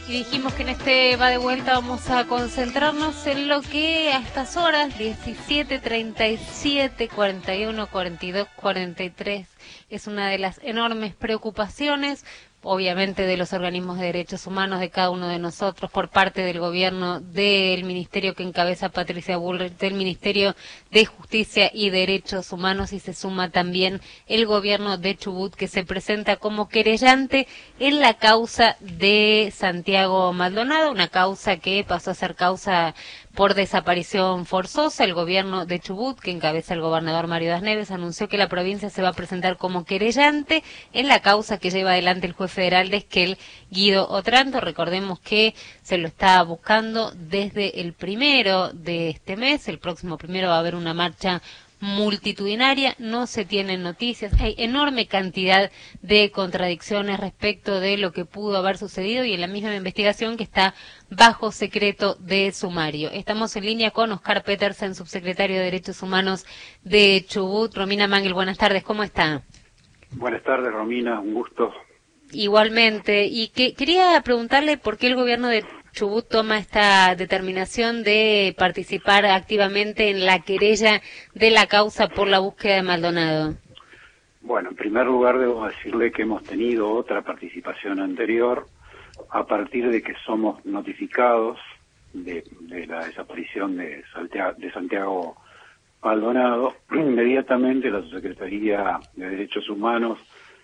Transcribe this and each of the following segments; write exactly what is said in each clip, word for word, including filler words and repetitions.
Y dijimos que en este va de vuelta vamos a concentrarnos en lo que a estas horas, diecisiete, treinta y siete, cuarenta y uno, cuarenta y dos, cuarenta y tres, es una de las enormes preocupaciones, obviamente de los organismos de derechos humanos, de cada uno de nosotros, por parte del gobierno, del ministerio que encabeza Patricia Bullrich, del Ministerio de Justicia y Derechos Humanos, y se suma también el gobierno de Chubut, que se presenta como querellante en la causa de Santiago Maldonado, una causa que pasó a ser causa por desaparición forzosa. El gobierno de Chubut, que encabeza el gobernador Mario Das Neves, anunció que la provincia se va a presentar como querellante en la causa que lleva adelante el juez federal de Esquel, Guido Otranto. Recordemos que se lo está buscando desde el primero de este mes. El próximo primero va a haber una marcha multitudinaria, no se tienen noticias, hay enorme cantidad de contradicciones respecto de lo que pudo haber sucedido y en la misma investigación que está bajo secreto de sumario. Estamos en línea con Oscar Petersen, subsecretario de Derechos Humanos de Chubut. Romina Mangel, buenas tardes, ¿cómo está? Buenas tardes, Romina, un gusto. Igualmente, y que quería preguntarle por qué el gobierno de Chubut toma esta determinación de participar activamente en la querella de la causa por la búsqueda de Maldonado. Bueno, en primer lugar debo decirle que hemos tenido otra participación anterior a partir de que somos notificados de, de la desaparición de Santiago, de Santiago Maldonado. Inmediatamente la Subsecretaría de Derechos Humanos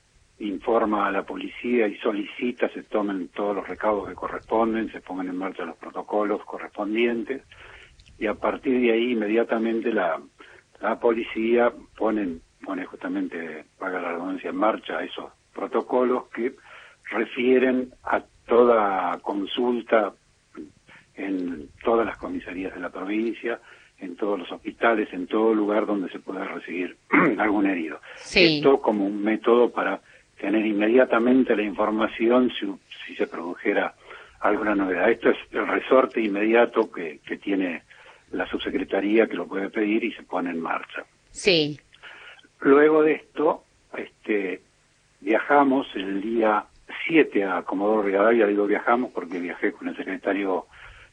informa a la policía y solicita se tomen todos los recaudos que corresponden, se pongan en marcha los protocolos correspondientes y a partir de ahí inmediatamente la, la policía pone, pone justamente, paga la redundancia, en marcha esos protocolos que refieren a toda consulta en todas las comisarías de la provincia, en todos los hospitales, en todo lugar donde se pueda recibir algún herido. Sí. Esto como un método para tener inmediatamente la información si, si se produjera alguna novedad. Esto es el resorte inmediato que, que tiene la subsecretaría, que lo puede pedir y se pone en marcha. Sí. Luego de esto, este, viajamos el día siete a Comodoro Rivadavia. Digo viajamos porque viajé con el secretario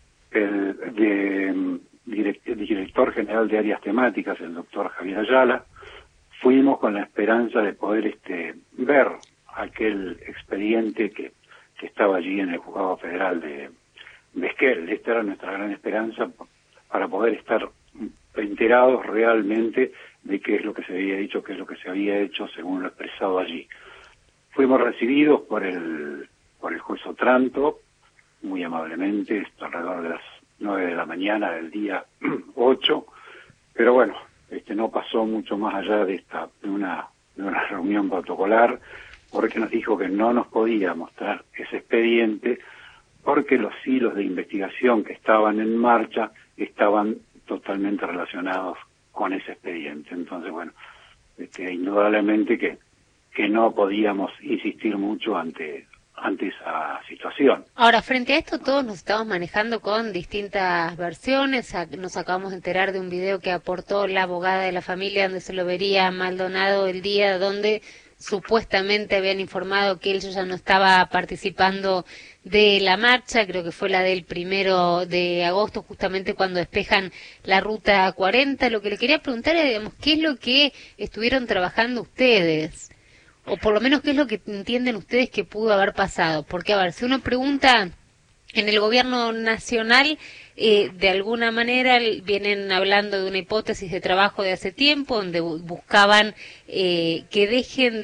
el, de, direct, el director general de áreas temáticas, el doctor Javier Ayala. Fuimos con la esperanza de poder este ver aquel expediente que, que estaba allí en el juzgado federal de, de Esquel. Esta era nuestra gran esperanza para poder estar enterados realmente de qué es lo que se había dicho, qué es lo que se había hecho según lo expresado allí. Fuimos recibidos por el por el juez Otranto, muy amablemente, alrededor de las nueve de la mañana del día ocho, pero bueno, este no pasó mucho más allá de esta de una de una reunión protocolar, porque nos dijo que no nos podía mostrar ese expediente porque los hilos de investigación que estaban en marcha estaban totalmente relacionados con ese expediente. Entonces, bueno, este, indudablemente que que no podíamos insistir mucho ante ante esa situación. Ahora, frente a esto, todos nos estamos manejando con distintas versiones. Nos acabamos de enterar de un video que aportó la abogada de la familia, donde se lo vería a Maldonado el día donde supuestamente habían informado que él ya no estaba participando de la marcha, creo que fue la del primero de agosto, justamente cuando despejan la ruta cuarenta. Lo que le quería preguntar es, digamos, ¿qué es lo que estuvieron trabajando ustedes? O por lo menos, ¿qué es lo que entienden ustedes que pudo haber pasado? Porque, a ver, si uno pregunta en el gobierno nacional, eh, de alguna manera vienen hablando de una hipótesis de trabajo de hace tiempo, donde bu buscaban eh, que dejen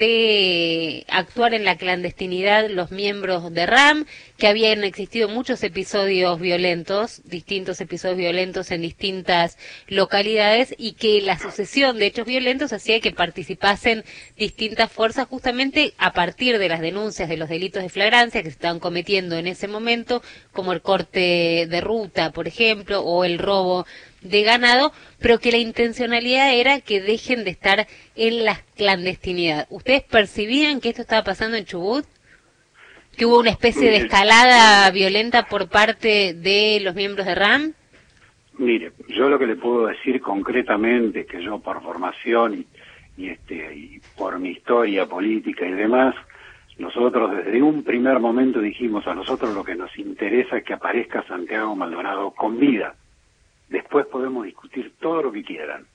de actuar en la clandestinidad los miembros de RAM, que habían existido muchos episodios violentos, distintos episodios violentos en distintas localidades, y que la sucesión de hechos violentos hacía que participasen distintas fuerzas justamente a partir de las denuncias de los delitos de flagrancia que se estaban cometiendo en ese momento, como el corte de ruta, por ejemplo, o el robo de ganado, pero que la intencionalidad era que dejen de estar en la clandestinidad. ¿Ustedes percibían que esto estaba pasando en Chubut? ¿Que hubo una especie de escalada violenta por parte de los miembros de RAM? Mire, yo lo que le puedo decir concretamente, que yo por formación y, y este y por mi historia política y demás, Nosotros desde un primer momento dijimos, a nosotros lo que nos interesa es que aparezca Santiago Maldonado con vida. Después podemos discutir todo lo que quieran.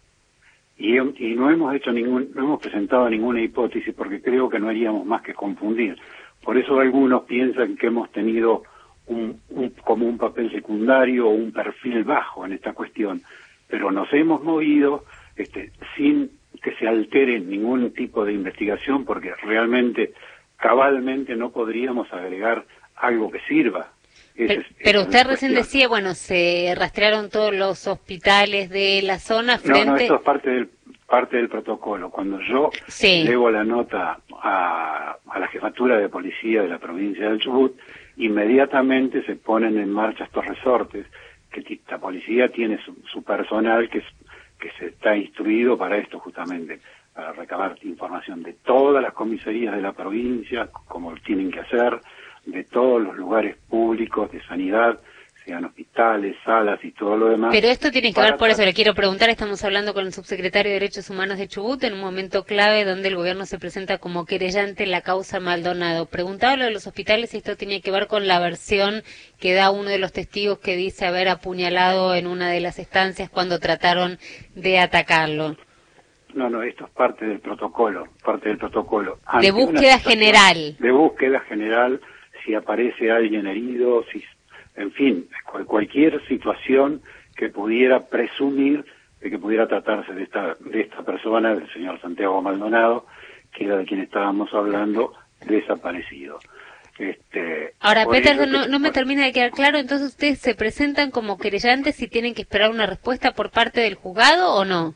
Y, y no hemos hecho ningún, no hemos presentado ninguna hipótesis porque creo que no haríamos más que confundir. Por eso algunos piensan que hemos tenido un, un, como un papel secundario o un perfil bajo en esta cuestión, pero nos hemos movido este, sin que se altere ningún tipo de investigación porque realmente, cabalmente no podríamos agregar algo que sirva. Pero, pero usted recién decía, bueno, se rastrearon todos los hospitales de la zona frente... No, no, esto es parte del, parte del protocolo. Cuando yo sí. llevo la nota a, a la jefatura de policía de la provincia del Chubut, inmediatamente se ponen en marcha estos resortes, que la policía tiene su, su personal que, es, que se está instruido para esto justamente, para recabar información de todas las comisarías de la provincia, como tienen que hacer, de todos los lugares públicos de sanidad, sean hospitales, salas y todo lo demás. Pero esto tiene que ver, por eso le quiero preguntar, estamos hablando con el subsecretario de Derechos Humanos de Chubut en un momento clave donde el gobierno se presenta como querellante en la causa Maldonado. Preguntaba lo de los hospitales si esto tiene que ver con la versión que da uno de los testigos que dice haber apuñalado en una de las estancias cuando trataron de atacarlo. No, no, esto es parte del protocolo, parte del protocolo. De búsqueda general. De búsqueda general, si aparece alguien herido, si, en fin, cual, cualquier situación que pudiera presumir de que pudiera tratarse de esta de esta persona, del señor Santiago Maldonado, que era de quien estábamos hablando, desaparecido. Este, Ahora, Peter, que, no, no me termina de quedar claro, entonces ustedes se presentan como querellantes y tienen que esperar una respuesta por parte del juzgado o no?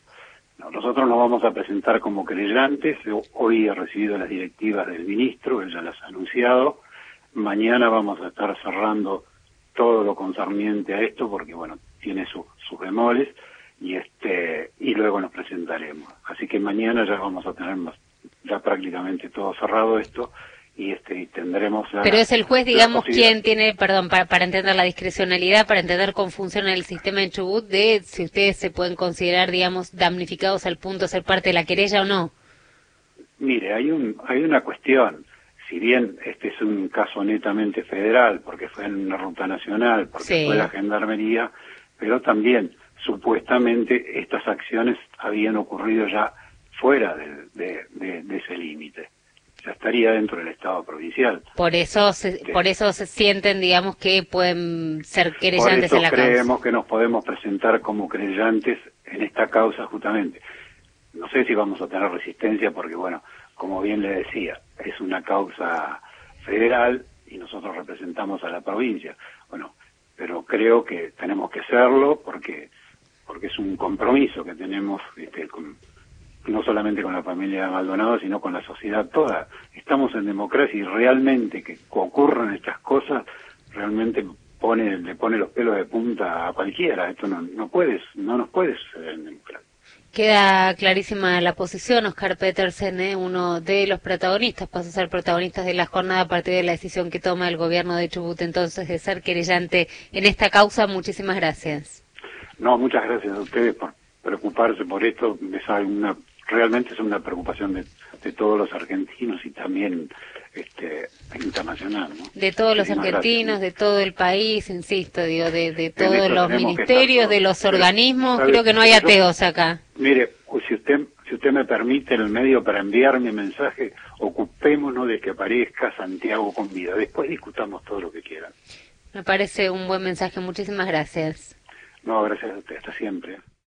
No, nosotros nos vamos a presentar como querellantes. Hoy he recibido las directivas del ministro, él ya las ha anunciado. Mañana vamos a estar cerrando todo lo concerniente a esto porque, bueno, tiene su, sus bemoles y este y luego nos presentaremos. Así que mañana ya vamos a tener más, ya prácticamente todo cerrado esto y este y tendremos la, Pero es el juez, digamos, quien tiene, perdón, para, para entender la discrecionalidad, para entender cómo funciona el sistema en Chubut, de si ustedes se pueden considerar, digamos, damnificados al punto de ser parte de la querella o no. Mire, hay un hay una cuestión. Si bien este es un caso netamente federal, porque fue en una ruta nacional, porque sí. fue la gendarmería, pero también supuestamente estas acciones habían ocurrido ya fuera de, de, de, de ese límite. Ya estaría dentro del Estado provincial. Por eso se, sí. por eso se sienten, digamos, que pueden ser querellantes en la causa. Por eso creemos que nos podemos presentar como querellantes en esta causa justamente. No sé si vamos a tener resistencia porque, bueno, como bien le decía, es una causa federal y nosotros representamos a la provincia. Bueno, pero creo que tenemos que hacerlo porque porque es un compromiso que tenemos este, con, no solamente con la familia de Maldonado, sino con la sociedad toda. Estamos en democracia y realmente que ocurran estas cosas realmente pone le pone los pelos de punta a cualquiera. Esto no, no puede, no nos puede suceder en democracia. Queda clarísima la posición. Oscar Petersen, ¿eh? uno de los protagonistas, pasa a ser protagonistas de la jornada a partir de la decisión que toma el gobierno de Chubut entonces de ser querellante en esta causa. Muchísimas gracias. No, muchas gracias a ustedes por preocuparse por esto. Es una, realmente es una preocupación de, de todos los argentinos y también este internacional, ¿no? De todos los Muchísimas argentinos, gracias. de todo el país, insisto, digo, de, de todos los tenemos ministerios, de los organismos. Creo que no hay ateos acá. Mire, si usted si usted me permite el medio para enviar mi mensaje, ocupémonos de que aparezca Santiago con vida. Después discutamos todo lo que quieran. Me parece un buen mensaje. Muchísimas gracias. No, gracias a usted. Hasta siempre.